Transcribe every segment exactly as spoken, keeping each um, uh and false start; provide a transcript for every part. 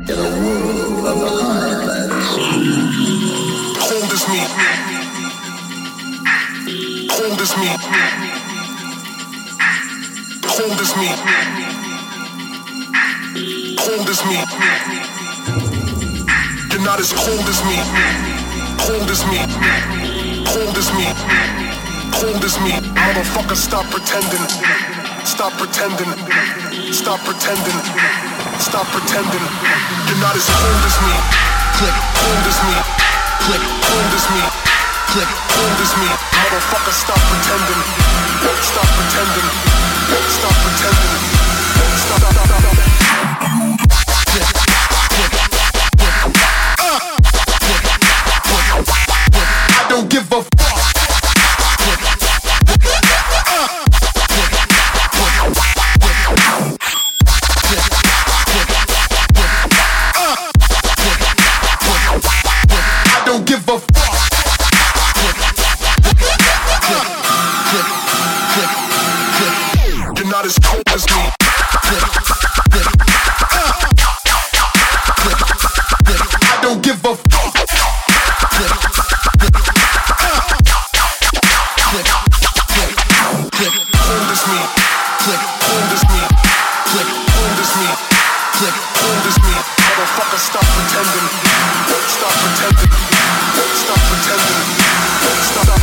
in a world of the highlands. Cold as me. Cold as me. Cold as me. Cold as me. You're not as cold as me. Cold as me. Cold as me. Cold as me. Motherfucker, stop pretending. Stop pretending. Stop pretending. Stop pretending. You're not as cold as me. Click. Cold as me. Click. Cold as me. Click. Cold as me. Motherfucker, stop pretending. Stop pretending. Stop pretending. Stop. Stop. Stop. Click. Click. Uh. Click. Click. I don't give a fuck. Click. Uh. Click. I don't give a fuck. You're not as cold as me. I don't give a fuck. Cold as me. Cold as me. Cold as me. Cold as me. Motherfucker, stop pretending. Stop pretending. Stop pretending. Stop. Stop.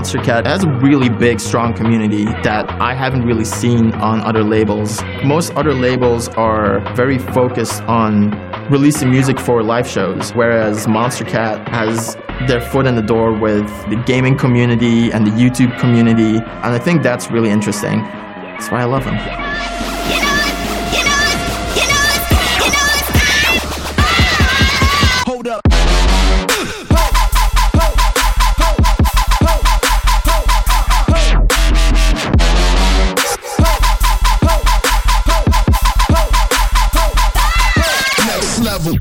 Monstercat has a really big, strong community that I haven't really seen on other labels. Most other labels are very focused on releasing music for live shows, whereas Monstercat has their foot in the door with the gaming community and the YouTube community, and I think that's really interesting. That's why I love them. Hold up. Next level.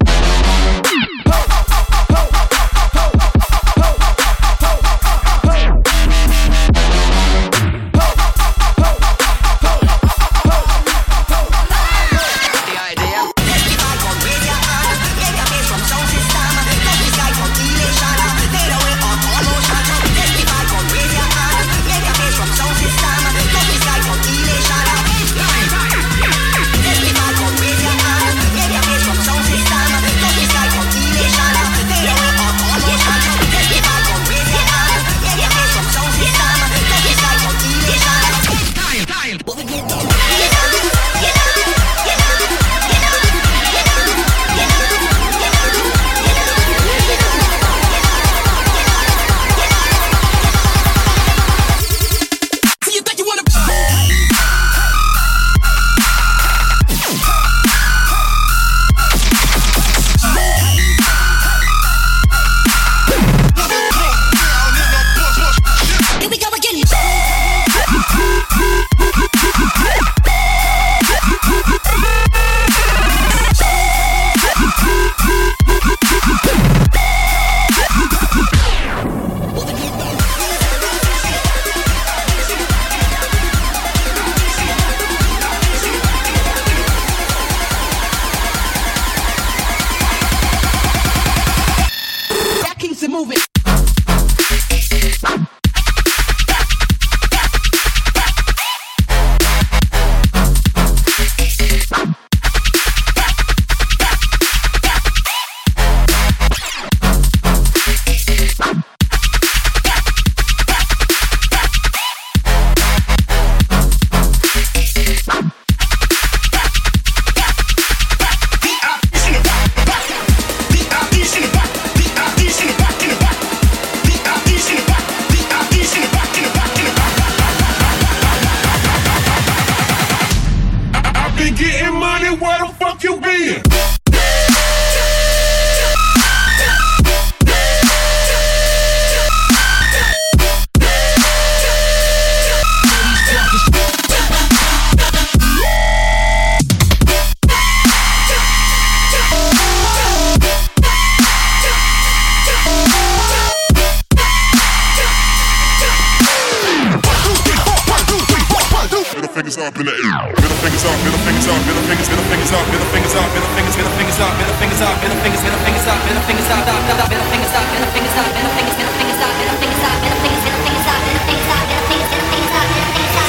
Fingers up in the air. Middle fingers up, middle fingers up, middle fingers, middle fingers up, middle fingers up, middle fingers, middle fingers up, middle fingers up, middle fingers, middle fingers up, middle fingers up, middle fingers up, middle fingers up, middle fingers up, middle fingers, middle fingers up, middle fingers up, middle fingers, middle fingers up, middle fingers up, middle fingers, middle fingers up, middle fingers up.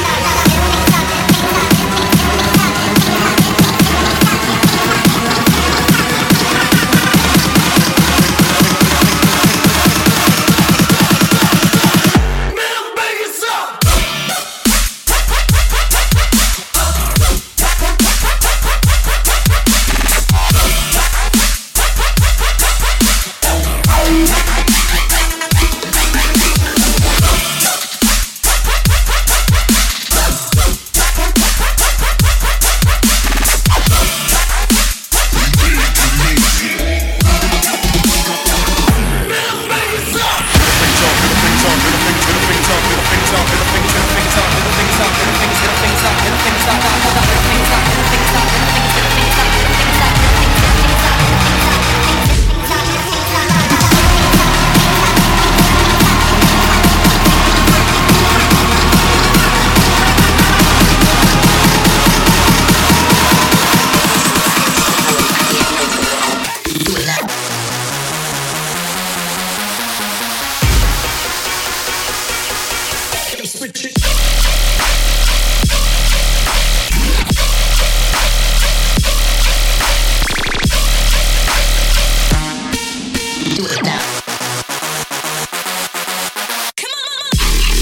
Do it now. Come on.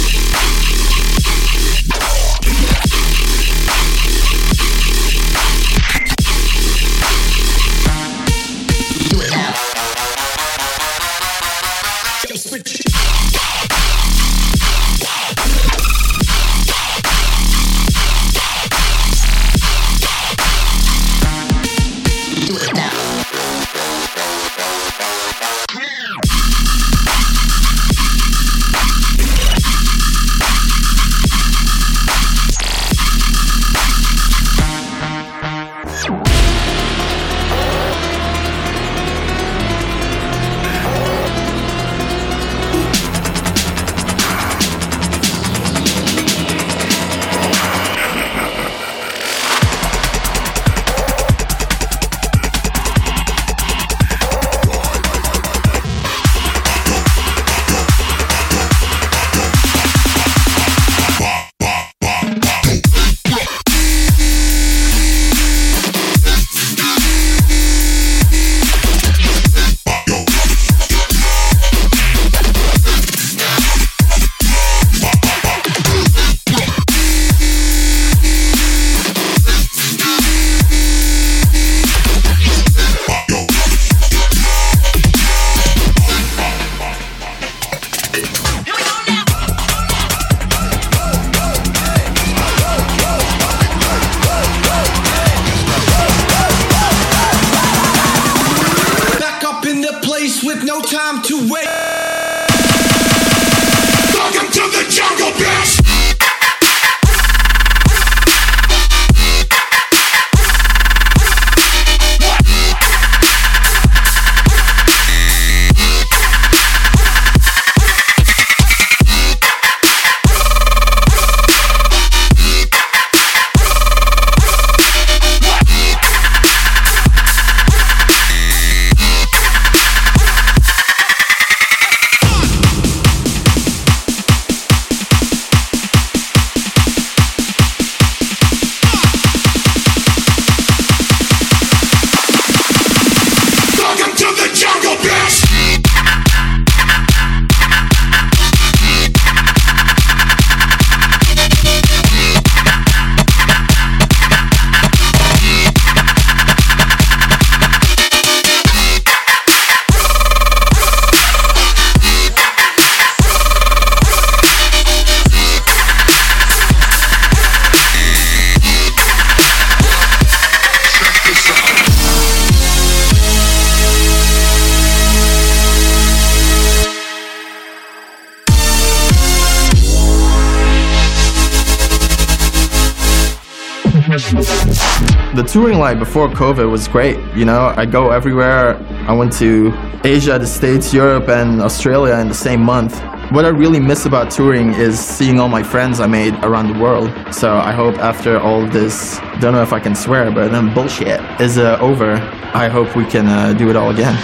The touring life before COVID was great. You know, I go everywhere. I went to Asia, the States, Europe, and Australia in the same month. What I really miss about touring is seeing all my friends I made around the world. So I hope after all this, don't know if I can swear, but then bullshit is uh, over. I hope we can uh, do it all again.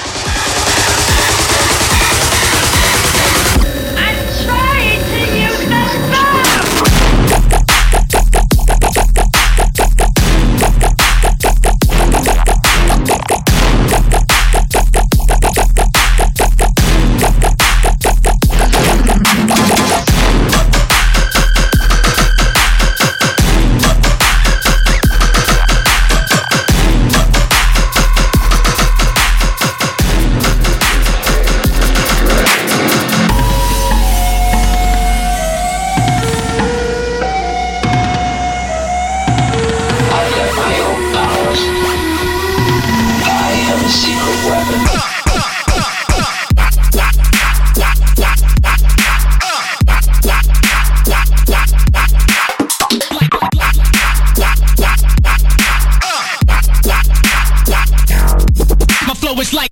It's like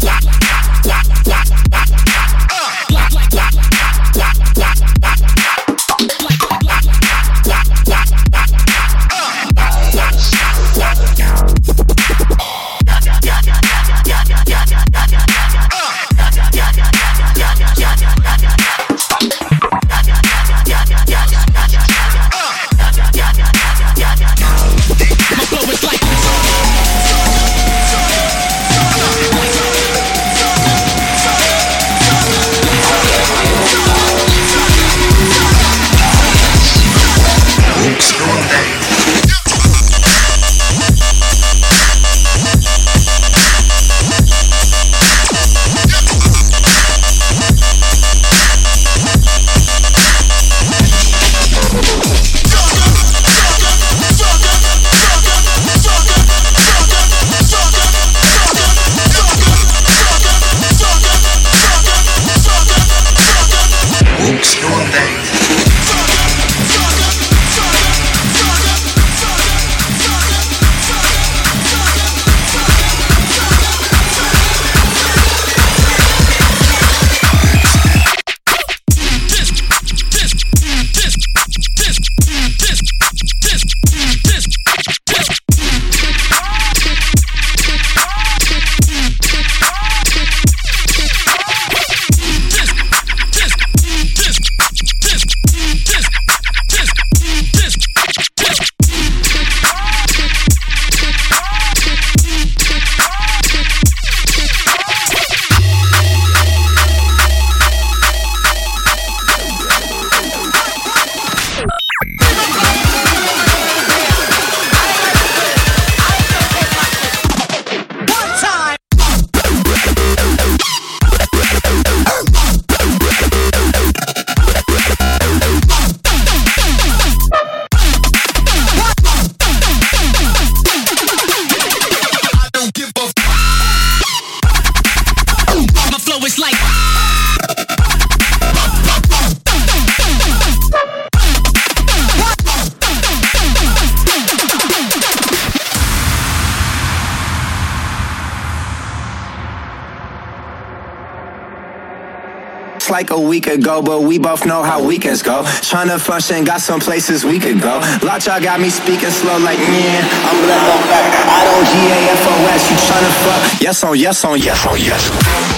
like a week ago, but we both know how weekends go. Tryna function, got some places we could go. Lot y'all got me speaking slow like, yeah, I'm left on back. I don't G A F O S, you tryna fuck? Yes on, yes on, yes on, yes.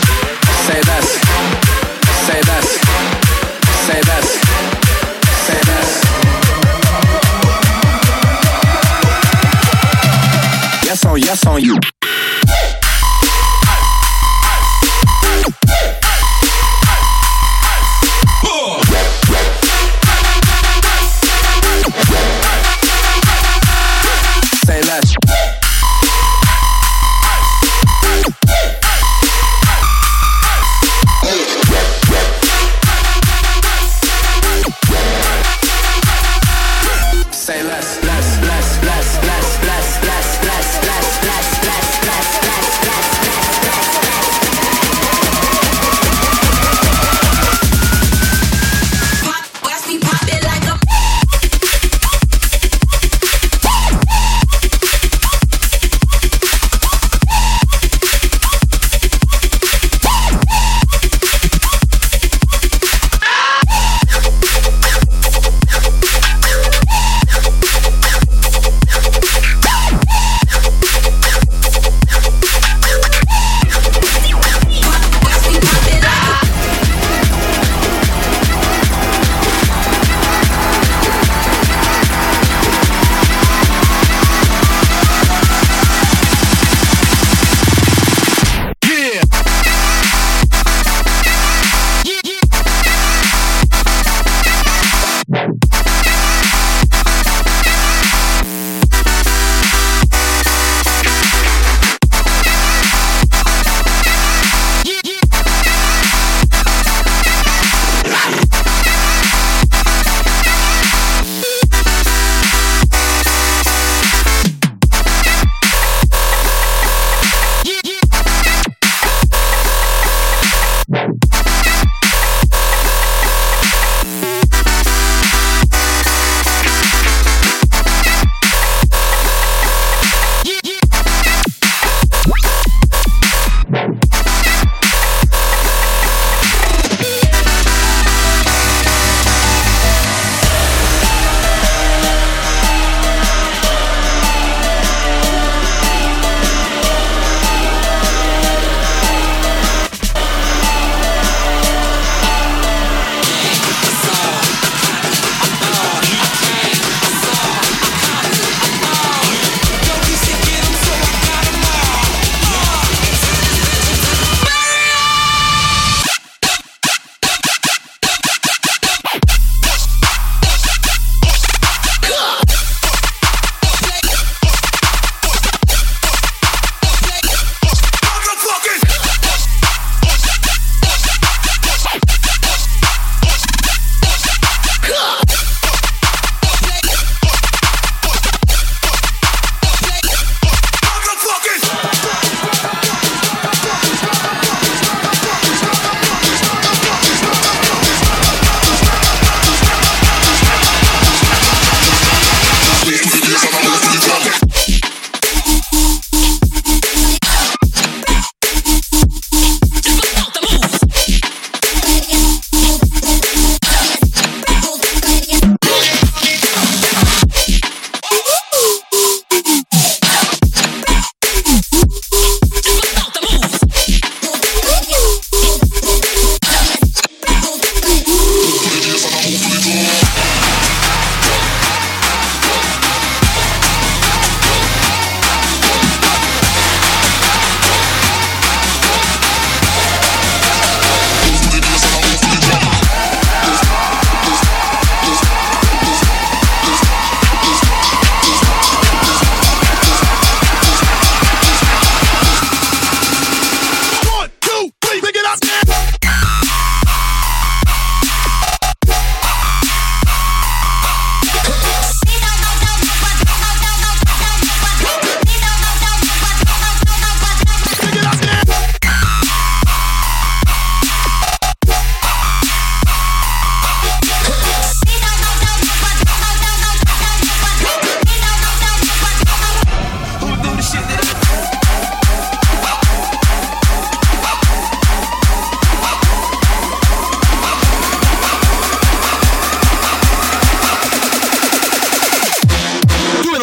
Say this, say this, say this, say this. Yes on, yes on you. Say less. Say less, less, less, less, less, less, less, less, less, less, less.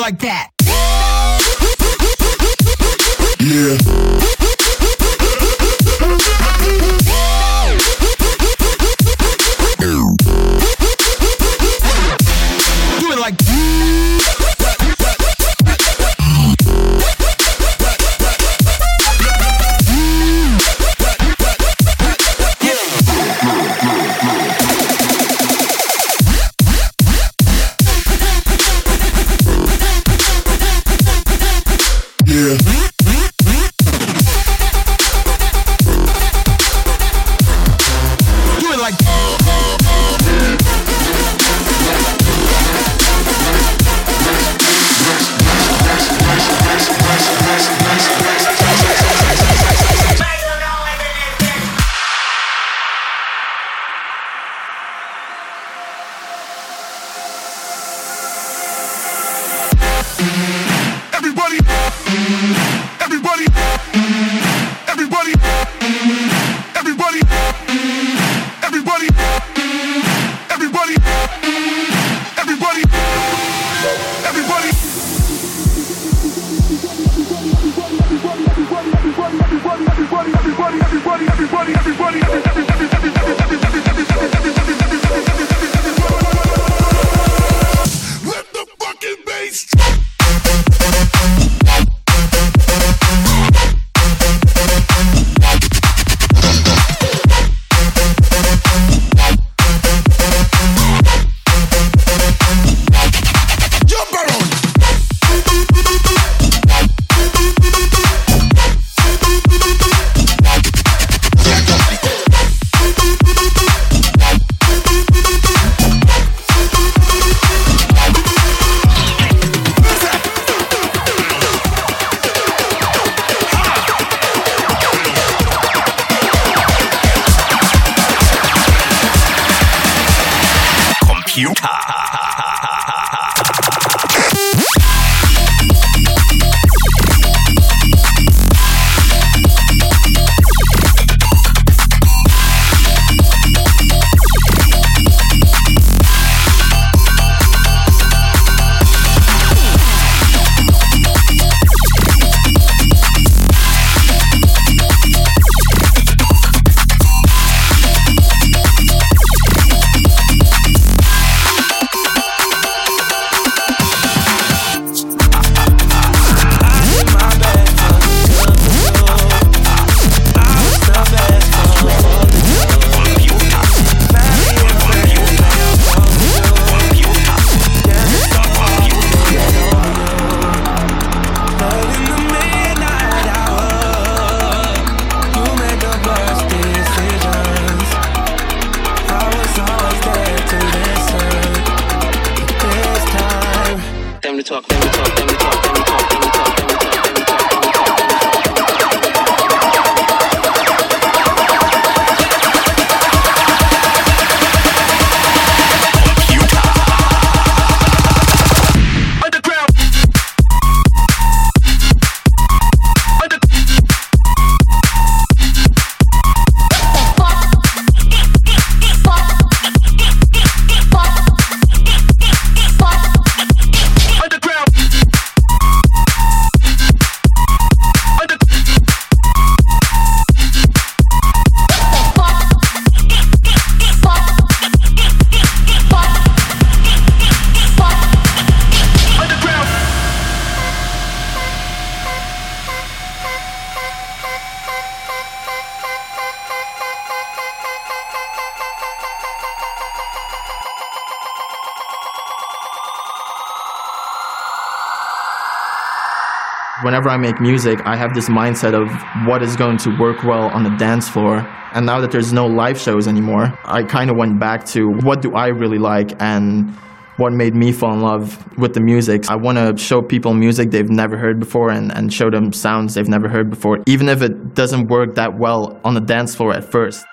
like that. Yeah. Do it like Everybody, everybody, everybody, everybody, everybody, everybody, everybody, everybody. Let the fucking bass. Whenever I make music, I have this mindset of what is going to work well on the dance floor. And now that there's no live shows anymore, I kind of went back to what do I really like and what made me fall in love with the music. I want to show people music they've never heard before and, and show them sounds they've never heard before, even if it doesn't work that well on the dance floor at first.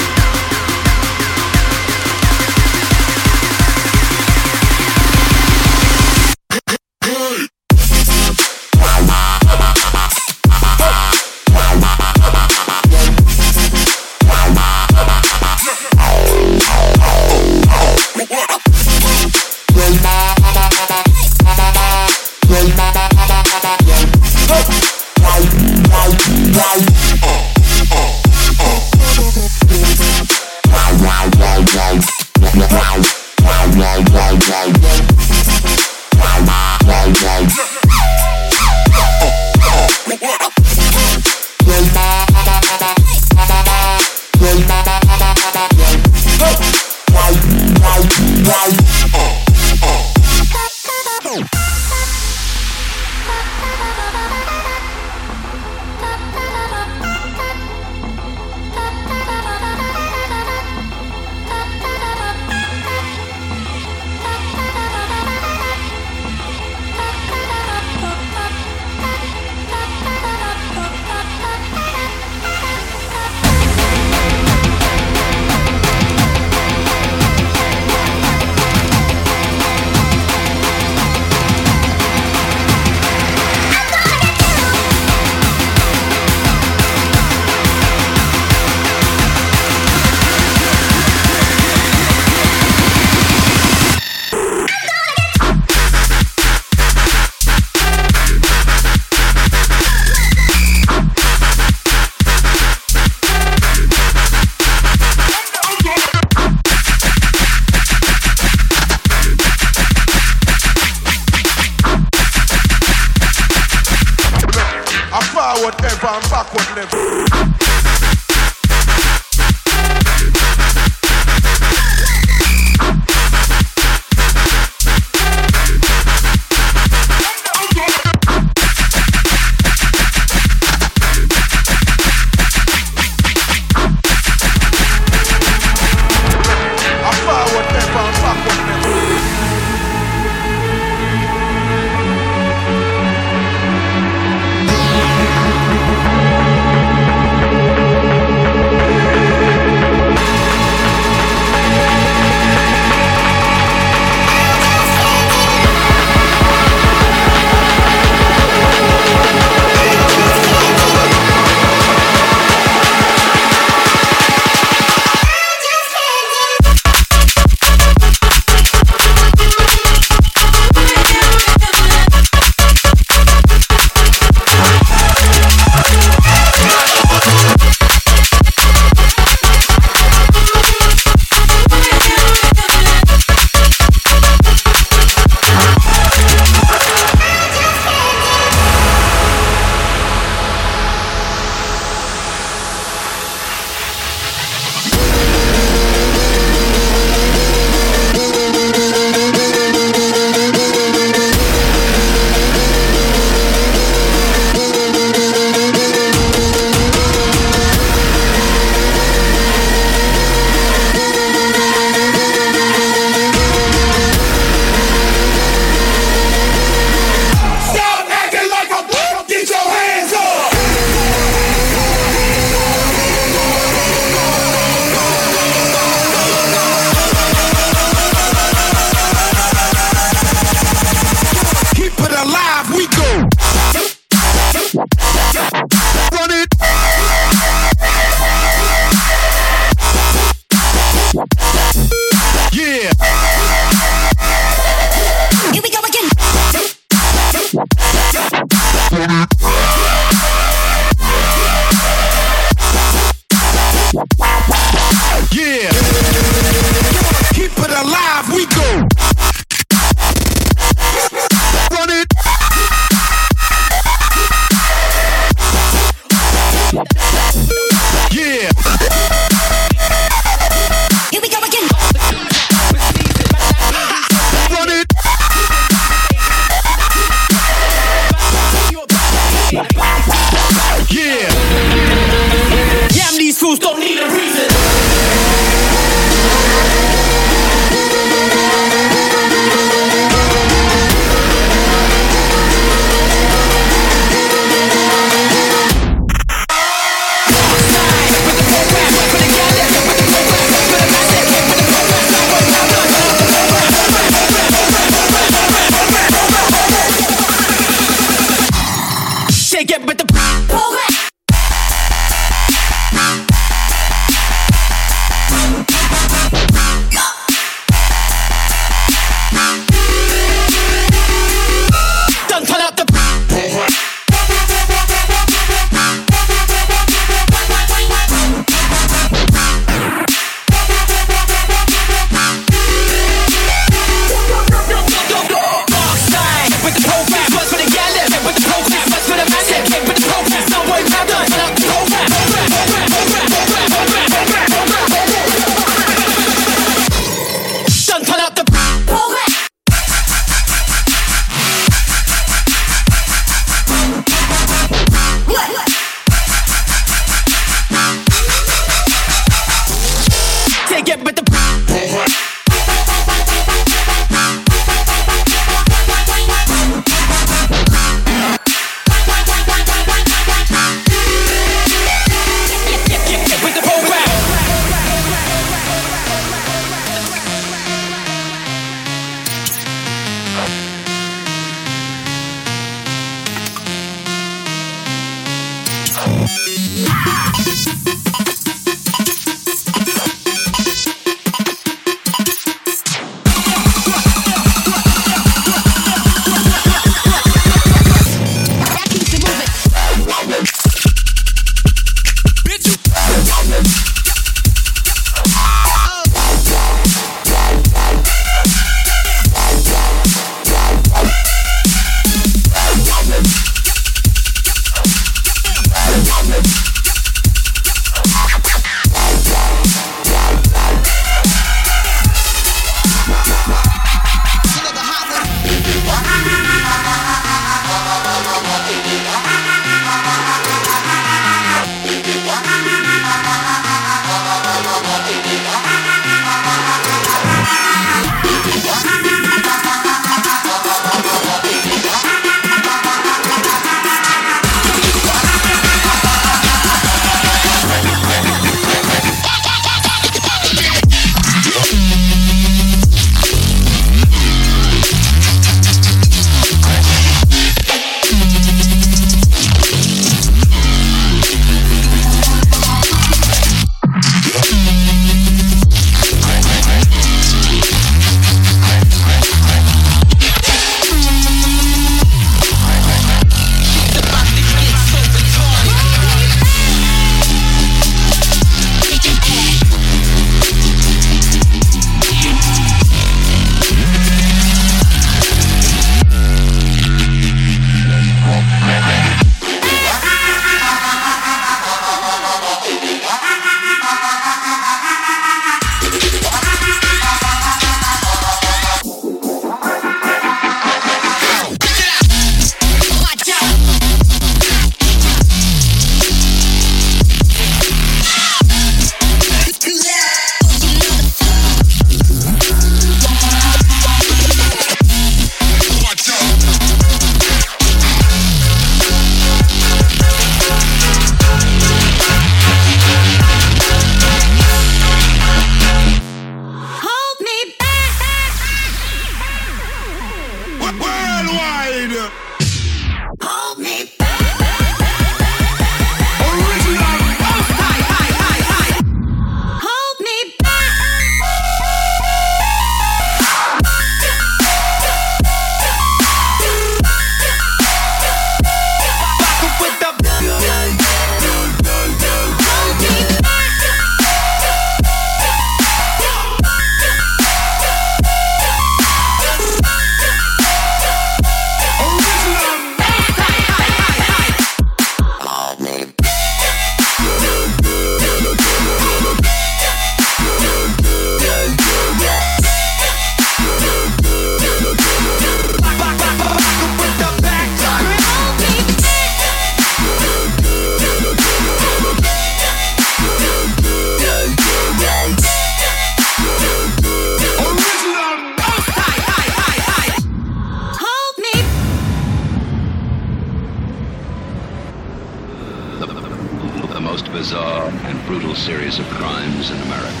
bizarre and brutal series of crimes in America.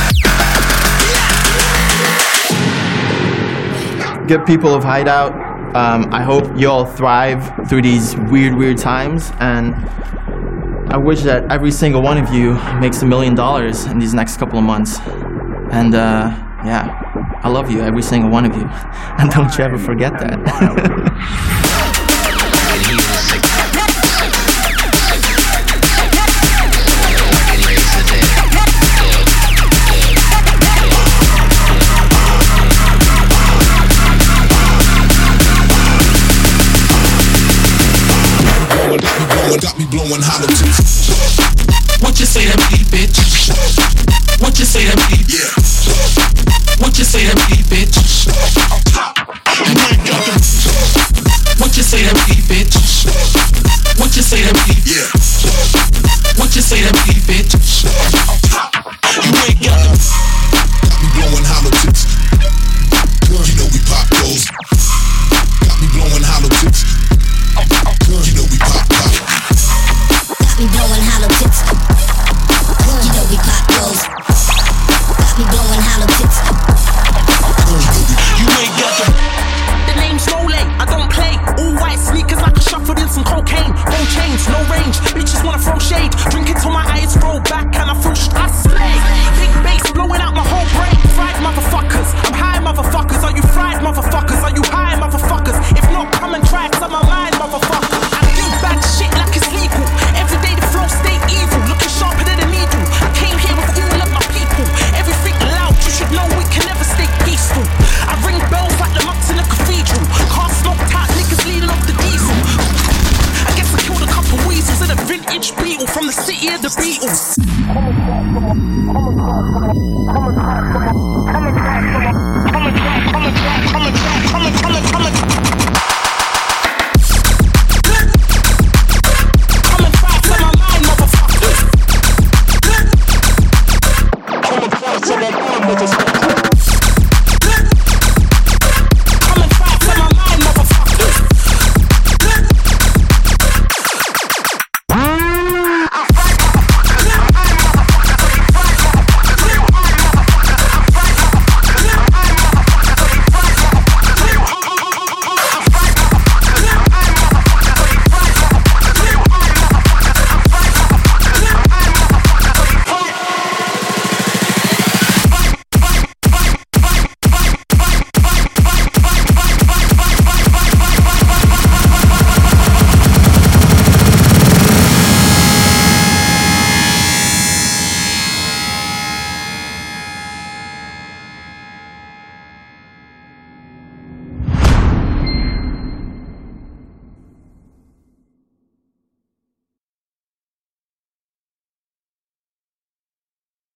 Get people of Hideout Um, I hope you all thrive through these weird, weird times, and I wish that every single one of you makes a million dollars in these next couple of months. And uh, yeah, I love you, every single one of you. And don't you ever forget that. Got me blowing hollow tips. What you say to me, bitch? What you say to me? Yeah. What you say to me, bitch? You ain't got them. What you say to me, bitch? What you say to me? Yeah. What you say to me, bitch? You ain't got them. Got me blowing hollow tips. You know we pop those. Got me blowing hollow tips. You know we pop pop. Got me blowing hollow tips. You know we pop those. Got me blowing hollow tips. You ain't got the. The name's Rolay, I don't play. All white sneakers like a shuffled in some cocaine. No chains, no range. Bitches wanna throw shade. Drink it till my eyes roll back and I feel I slay. Big bass blowing out my whole brain. Fried motherfuckers. I'm high motherfuckers. Are you fried motherfuckers? Are you high motherfuckers? If not, come and try it. I'm a mind motherfucker. I do bad shit like it's legal. Every day the flow stay evil. Looking sharper than a needle. I came here with all of my people. Everything loud. You should know we can never stay peaceful. I ring bells like the monks in a cathedral. Car smoked out, niggas leading off the diesel. I guess I killed a couple weasels in a vintage Beetle from the city of the Beatles. Come on, come on, come on, come on, come on, come on, come on.